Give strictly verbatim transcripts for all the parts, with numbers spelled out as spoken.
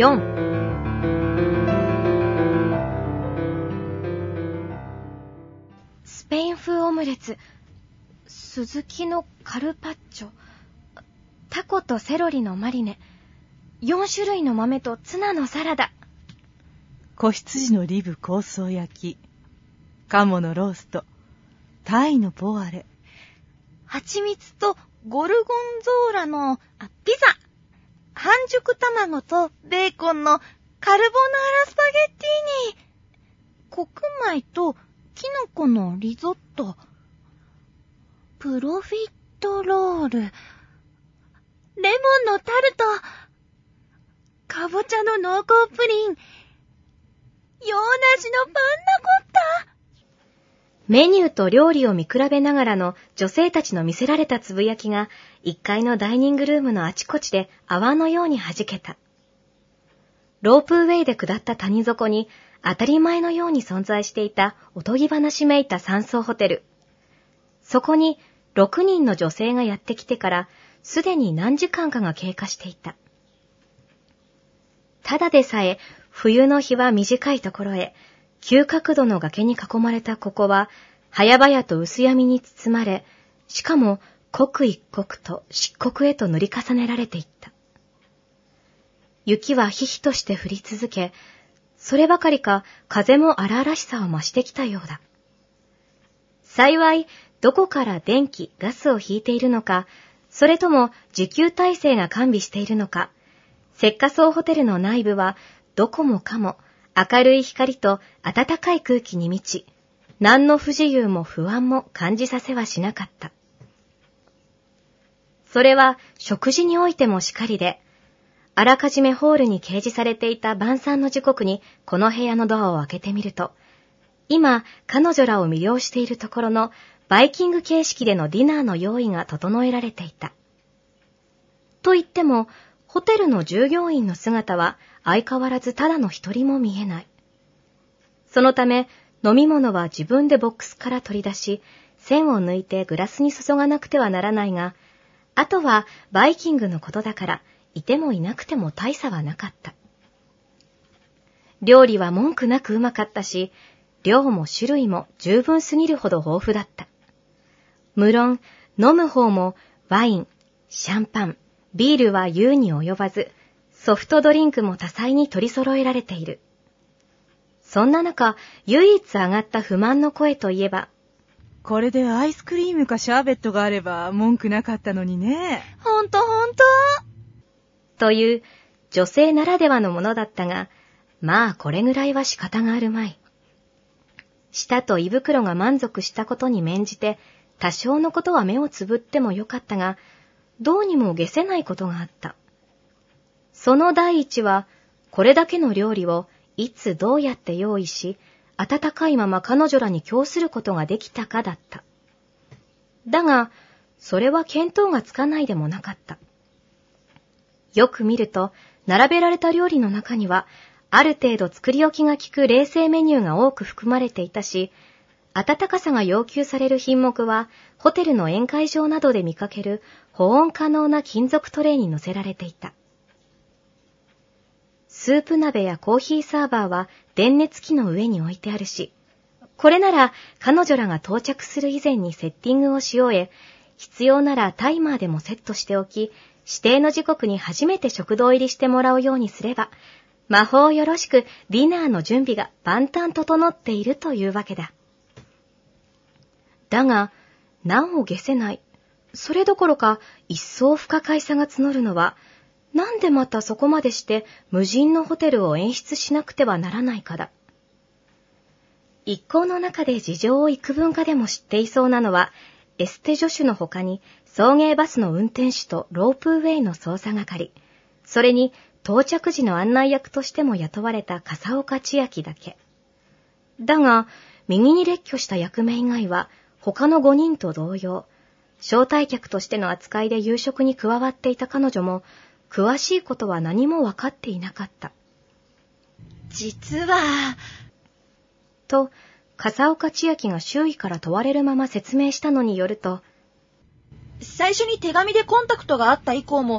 よん。スペイン風オムレツ、スズキのカルパッチョ、タコとセロリのマリネ、よん種類の豆とツナのサラダ、 子羊のリブ香草焼き、鴨のロースト、タイのポワレ、 蜂蜜とゴルゴンゾーラのあピザ、半熟卵とベーコンのカルボナーラスパゲッティーニ、黒米とキノコのリゾット、プロフィットロール、レモンのタルト、かぼちゃの濃厚プリン、洋梨のパンナコッタ。 メニューと料理を見比べながらの女性たちの見せられたつぶやきがいっかいのダイニングルームのあちこちで泡のように弾けた。ロープウェイで下った谷底に当たり前のように存在していたおとぎ話めいた山荘ホテル。そこにろくにんの女性がやってきてからすでに何時間かが経過していた。ただでさえ冬の日は短いところへ、急角度の崖に囲まれたここは、早々と薄闇に包まれ、しかも刻一刻と漆黒へと塗り重ねられていった。雪はひひとして降り続け、そればかりか風も荒々しさを増してきたようだ。幸い、どこから電気、ガスを引いているのか、それとも自給体制が完備しているのか、石化荘ホテルの内部はどこもかも明るい光と暖かい空気に満ち、何の不自由も不安も感じさせはしなかった。それは食事においてもしかりで、あらかじめホールに掲示されていた晩餐の時刻にこの部屋のドアを開けてみると、今彼女らを魅了しているところのバイキング形式でのディナーの用意が整えられていた。と言っても、ホテルの従業員の姿は相変わらずただの一人も見えない。そのため飲み物は自分でボックスから取り出し、栓を抜いてグラスに注がなくてはならないが、あとはバイキングのことだから、いてもいなくても大差はなかった。料理は文句なくうまかったし、量も種類も十分すぎるほど豊富だった。無論、飲む方もワイン、シャンパン、ビールは言うに及ばず、ソフトドリンクも多彩に取り揃えられている。そんな中、唯一上がった不満の声といえば、 これでアイスクリームかシャーベットがあれば文句なかったのにね。 ほんとほんと。 という女性ならではのものだったが、まあこれぐらいは仕方があるまい。舌と胃袋が満足したことに免じて、多少のことは目をつぶってもよかったが、どうにも解せないことがあった。その第一は、これだけの料理をいつどうやって用意し、温かいまま彼女らに供することができたかだった。だが、それは見当がつかないでもなかった。よく見ると、並べられた料理の中には、ある程度作り置きが効く冷製メニューが多く含まれていたし、温かさが要求される品目は、ホテルの宴会場などで見かける保温可能な金属トレイに乗せられていた。スープ鍋やコーヒーサーバーは電熱器の上に置いてあるし、これなら彼女らが到着する以前にセッティングをし終え、必要ならタイマーでもセットしておき、指定の時刻に初めて食堂入りしてもらうようにすれば、魔法よろしくディナーの準備が万端整っているというわけだ。だが、なお解せない。それどころか、一層不可解さが募るのは、なんでまたそこまでして無人のホテルを演出しなくてはならないかだ。一行の中で事情を幾分かでも知っていそうなのは、エステ助手の他に送迎バスの運転手とロープウェイの操作係、それに到着時の案内役としても雇われた笠岡千秋だけ。だが、右に列挙した役目以外は、他のごにんと同様、招待客としての扱いで夕食に加わっていた彼女も、詳しいことは何も分かっていなかった。 実は、 と、笠岡千秋が周囲から問われるまま説明したのによると、 最初に手紙でコンタクトがあった以降も、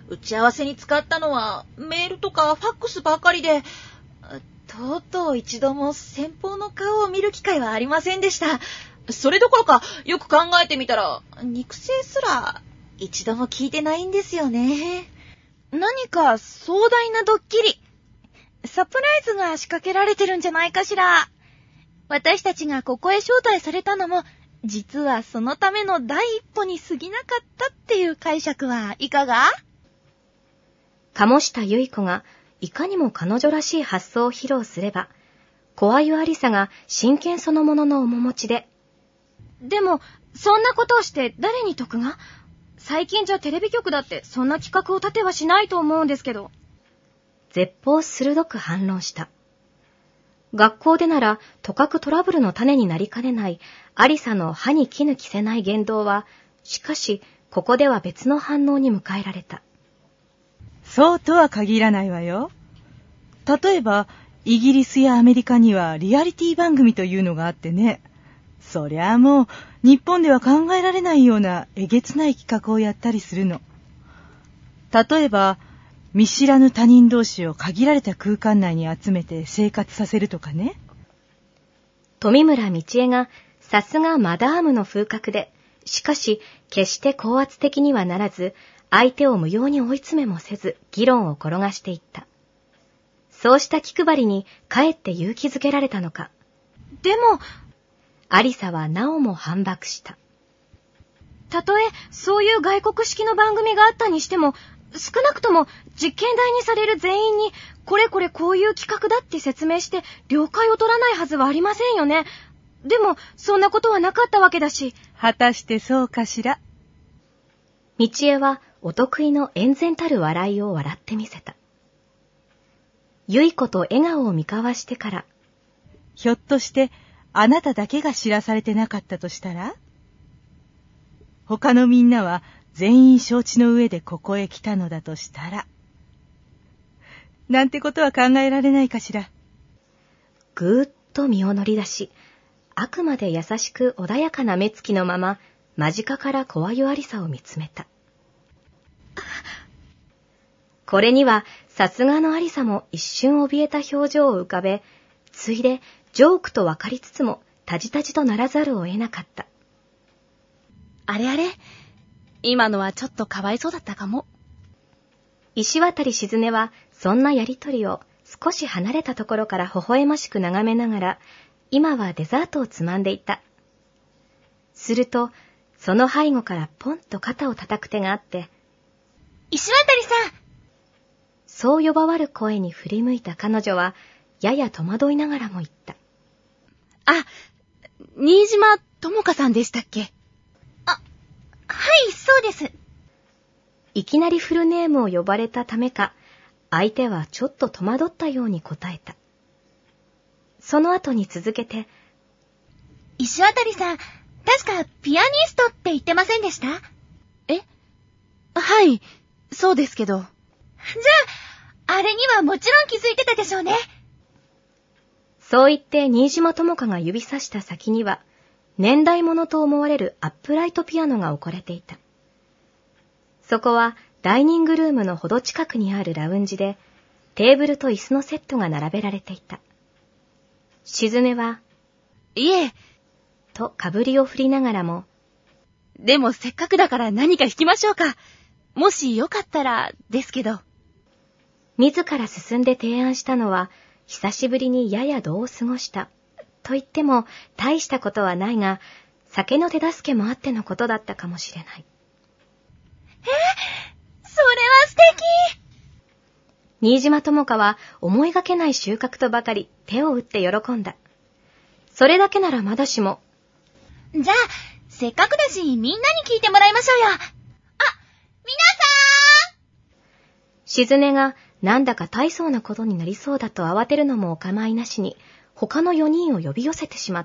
打ち合わせに使ったのはメールとかファックスばかりで、とうとう一度も先方の顔を見る機会はありませんでした。それどころか、よく考えてみたら、肉声すら一度も聞いてないんですよね。何か壮大なドッキリ、サプライズが仕掛けられてるんじゃないかしら。私たちがここへ招待されたのも、実はそのための第一歩に過ぎなかったっていう解釈はいかが？ 鴨下由衣子がいかにも彼女らしい発想を披露すれば、小鮎ありさが真剣そのものの面持ちで、 でも、そんなことをして誰に得が？最近じゃテレビ局だってそんな企画を立てはしないと思うんですけど。 絶法鋭く反論した。学校でならとかくトラブルの種になりかねないありさの歯に衣着せない言動は、しかしここでは別の反応に迎えられた。 そうとは限らないわよ。例えばイギリスやアメリカにはリアリティ番組というのがあってね、そりゃあもう日本では考えられないようなえげつない企画をやったりするの。例えば見知らぬ他人同士を限られた空間内に集めて生活させるとかね。 富村道恵がさすがマダームの風格で、しかし決して高圧的にはならず、相手を無用に追い詰めもせず議論を転がしていった。そうした気配りにかえって勇気づけられたのか。 でも、 アリサはなおも反駁した。 たとえそういう外国式の番組があったにしても、少なくとも実験台にされる全員にこれこれこういう企画だって説明して了解を取らないはずはありませんよね。でもそんなことはなかったわけだし。 果たしてそうかしら。 道恵はお得意の円然たる笑いを笑ってみせた。由衣子と笑顔を見交わしてから、 ひょっとしてあなただけが知らされてなかったとしたら、他のみんなは全員承知の上でここへ来たのだとしたら、なんてことは考えられないかしら。 ぐーっと身を乗り出し、あくまで優しく穏やかな目つきのまま、間近から小鮎ありさを見つめた。これにはさすがのありさも一瞬怯えた表情を浮かべ、ついでジョークと分かりつつもたじたじとならざるを得なかった。 あれあれ、今のはちょっとかわいそうだったかも。 石渡静音はそんなやりとりを少し離れたところから微笑ましく眺めながら、今はデザートをつまんでいた。するとその背後からポンと肩を叩く手があって、 石渡さん、 そう呼ばわる声に振り向いた彼女はやや戸惑いながらも言った。 あ、新島智香さんでしたっけ？あ、はい、そうです。 いきなりフルネームを呼ばれたためか、相手はちょっと戸惑ったように答えた。その後に続けて、 石渡さん、確かピアニストって言ってませんでした？え？はい、そうですけど。じゃあ、あれにはもちろん気づいてたでしょうね。 そう言って新島智香が指さした先には、年代物と思われるアップライトピアノが置かれていた。そこはダイニングルームのほど近くにあるラウンジで、テーブルと椅子のセットが並べられていた。静音は、 いえ、 とかぶりを振りながらも、 でもせっかくだから何か弾きましょうか。もしよかったらですけど。 自ら進んで提案したのは、久しぶりにやや度を過ごした。と言っても大したことはないが、酒の手助けもあってのことだったかもしれない。 え、それは素敵。 新島智香は思いがけない収穫とばかり手を打って喜んだ。それだけならまだしも。 じゃあ、せっかくだしみんなに聞いてもらいましょうよ。あ、皆さーん。 静音がなんだか大層なことになりそうだと慌てるのもお構いなしに、他のよにんを呼び寄せてしまった。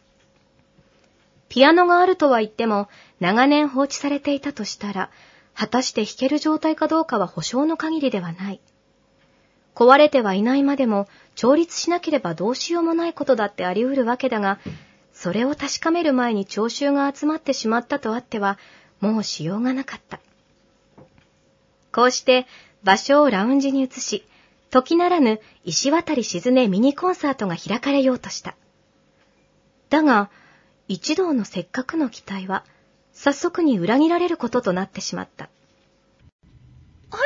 ピアノがあるとは言っても、長年放置されていたとしたら、果たして弾ける状態かどうかは保証の限りではない。壊れてはいないまでも、調律しなければどうしようもないことだってあり得るわけだが、それを確かめる前に聴衆が集まってしまったとあっては、もうしようがなかった。 こうして場所をラウンジに移し、時ならぬ石渡静音ミニコンサートが開かれようとした。だが、一同のせっかくの期待は、早速に裏切られることとなってしまった。 あれ？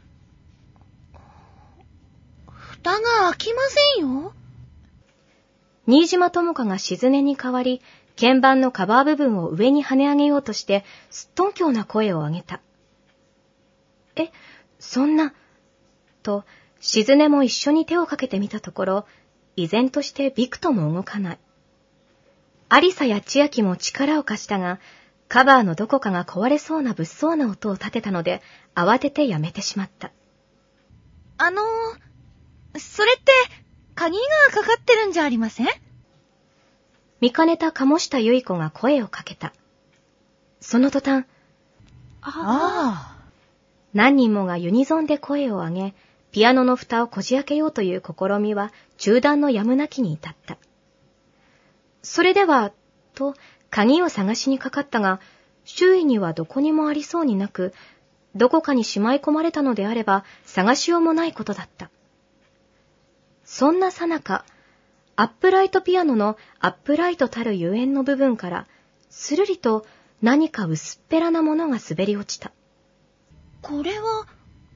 蓋が開きませんよ。 新島智香が静音に代わり、鍵盤のカバー部分を上に跳ね上げようとして、すっとんきょうな声を上げた。え、そんな、と、静音も一緒に手をかけてみたところ、依然としてびくとも動かない。アリサや千秋も力を貸したが、カバーのどこかが壊れそうな物騒な音を立てたので、慌ててやめてしまった。 あのー、それって、鍵がかかってるんじゃありません？ 見かねた鴨下由依子が声をかけた。その途端、 ああ。 何人もがユニゾンで声を上げ、ピアノの蓋をこじ開けようという試みは中断のやむなきに至った。それでは、と鍵を探しにかかったが、周囲にはどこにもありそうになく、どこかにしまい込まれたのであれば探しようもないことだった。そんなさなか、アップライトピアノのアップライトたるゆえんの部分から、するりと何か薄っぺらなものが滑り落ちた。 これは、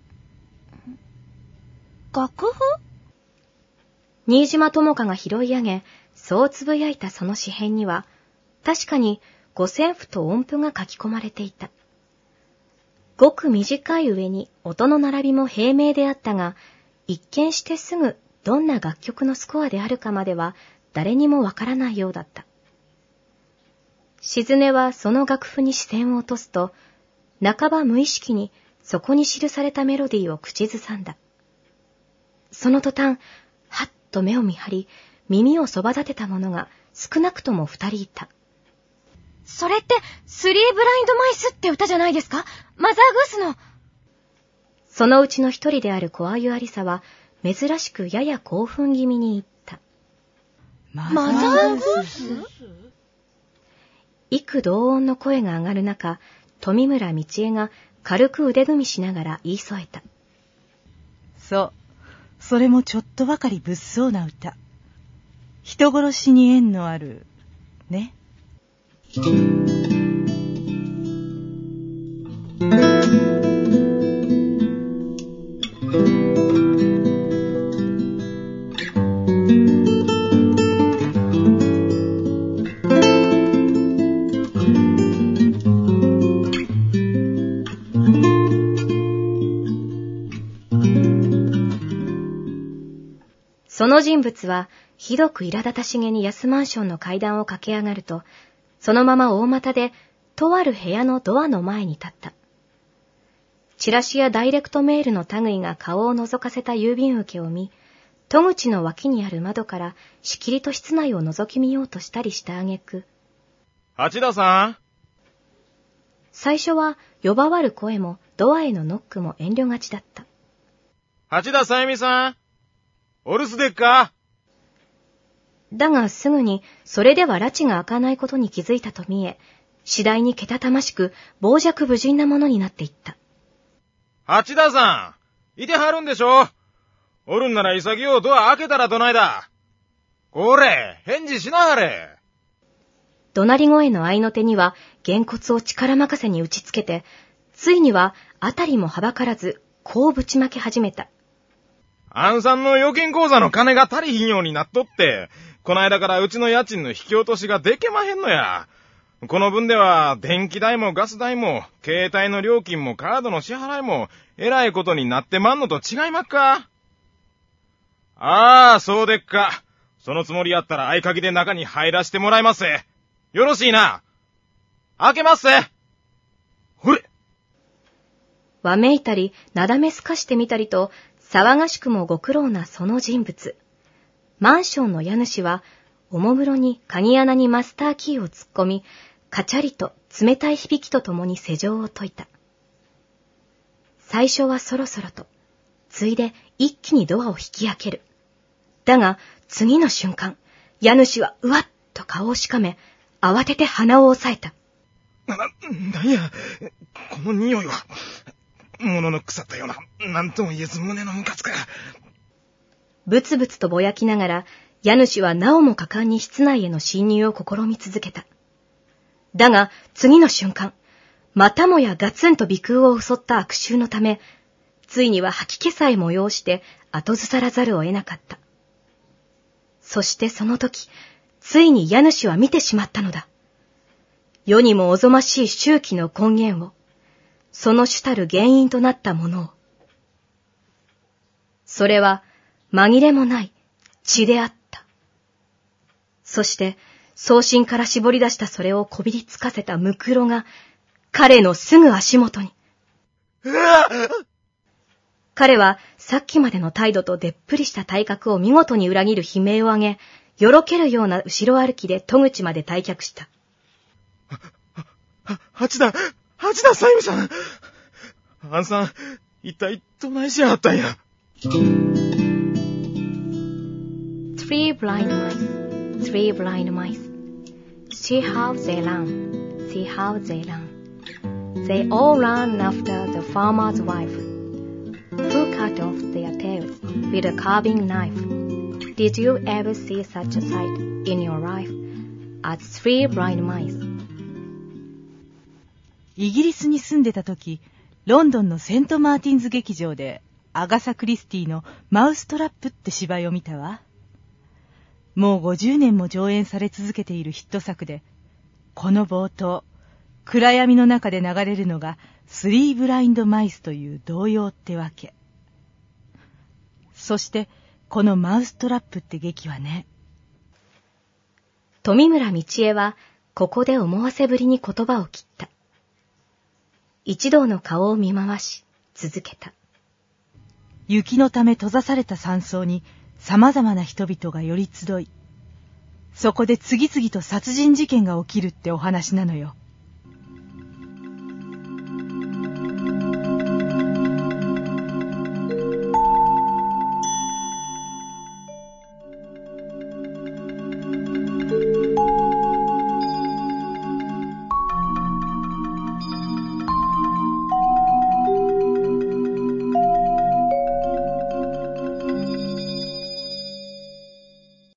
楽譜？ 新島智香が拾い上げ、そうつぶやいたその紙片には、確かに五線譜と音符が書き込まれていた。ごく短い上に音の並びも平明であったが、一見してすぐどんな楽曲のスコアであるかまでは誰にもわからないようだった。静音はその楽譜に視線を落とすと、半ば無意識にそこに記されたメロディーを口ずさんだ。その途端、はっと目を見張り、耳をそば立てた者が少なくとも二人いた。 それって、スリーブラインドマイスって歌じゃないですか？マザーグースの。 そのうちの一人である小あゆありさは、珍しくやや興奮気味に言った。 マザーグース？ 幾同音の声が上がる中、富村道恵が軽く腕組みしながら言い添えた。 そう。それもちょっとばかり物騒な歌。人殺しに縁のある、ね。 その人物は、ひどく苛立たしげに安マンションの階段を駆け上がると、そのまま大股で、とある部屋のドアの前に立った。チラシやダイレクトメールの類が顔を覗かせた郵便受けを見、戸口の脇にある窓からしきりと室内を覗き見ようとしたりした挙句、 八田さん？ 最初は呼ばわる声もドアへのノックも遠慮がちだった。 八田さゆみさん？お留守でっか？ だがすぐにそれでは拉致が開かないことに気づいたと見え、次第にけたたましく傍若無人なものになっていった。 八田さん、いてはるんでしょ？おるんなら潔うドア開けたらどないだ？これ、返事しなはれ。 怒鳴り声の合いの手には、げんこつを力任せに打ちつけて、ついには、あたりもはばからず、こうぶちまけ始めた。 あんさんの預金口座の金が足りひんようになっとって、こないだからうちの家賃の引き落としがでけまへんのや。この分では、電気代もガス代も、携帯の料金もカードの支払いも、えらいことになってまんのと違いまっか？ああ、そうでっか。そのつもりやったら合鍵で中に入らしてもらいます。よろしいな。開けます。ほれ。 わめいたり、なだめすかしてみたりと、騒がしくもご苦労なその人物。マンションの家主は、おもむろに鍵穴にマスターキーを突っ込み、カチャリと冷たい響きとともに施錠を解いた。最初はそろそろと、ついで一気にドアを引き開ける。だが、次の瞬間、家主はうわっと顔をしかめ、慌てて鼻を押さえた。 な、な、なんや、この匂いは。 物の腐ったような、なんとも言えず胸のムカつく。 ブツブツとぼやきながら、家主はなおも果敢に室内への侵入を試み続けた。だが、次の瞬間、またもやガツンと鼻腔を襲った悪臭のため、ついには吐き気さえ催して後ずさらざるを得なかった。そしてその時、ついに家主は見てしまったのだ。世にもおぞましい周期の根源を、その主たる原因となったものを。それは紛れもない血であった。そして送信から絞り出したそれをこびりつかせたムクロが彼のすぐ足元に。彼はさっきまでの態度とでっぷりした体格を見事に裏切る悲鳴を上げ、よろけるような後ろ歩きで戸口まで退却した。 は、は、八田、八田さゆさん。あんさん、一体どないしやがったんや。 Three blind mice, three blind mice. See how they run, see how they run. They all run after the farmer's wife, who cut off their tails with a carving knife. Did you ever see such a sight in your life as three blind mice? イギリスに住んでた時、ロンドンのセントマーティンズ劇場でアガサ・クリスティのマウストラップって芝居を見たわ。もうごじゅうねんも上演され続けているヒット作で、この冒頭、暗闇の中で流れるのがスリーブラインドマイスという童謡ってわけ。そしてこのマウストラップって劇はね。 富村道恵はここで思わせぶりに言葉を切った。一同の顔を見回し続けた。 雪のため閉ざされた山荘に様々な人々が寄り集い、そこで次々と殺人事件が起きるってお話なのよ。